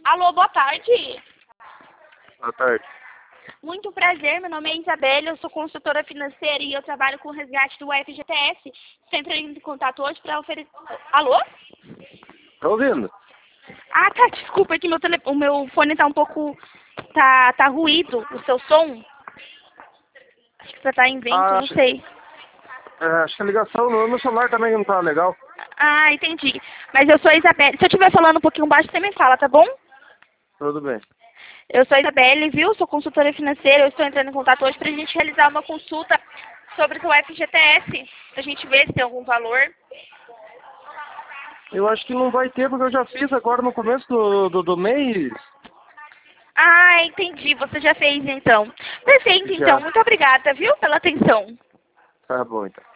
Alô, boa tarde. Boa tarde. Muito prazer, meu nome é Isabelle, eu sou consultora financeira e eu trabalho com o resgate do FGTS. Estou entrando em contato hoje para oferecer... Alô? Tá ouvindo? Ah, tá, desculpa, é que o meu fone tá um pouco... Tá ruído, o seu som. Acho que você tá em vento, não sei. Acho que a ligação no meu celular também não tá legal. Ah, entendi. Mas eu sou a Isabelle. Se eu estiver falando um pouquinho baixo, você me fala, tá bom? Tudo bem. Eu sou a Isabelle, viu? Sou consultora financeira. Eu estou entrando em contato hoje para a gente realizar uma consulta sobre o seu FGTS. Pra gente ver se tem algum valor. Eu acho que não vai ter, porque eu já fiz agora no começo do mês. Ah, entendi. Você já fez, então. Perfeito, Já. então. Muito obrigada, viu, pela atenção. Tá bom, então.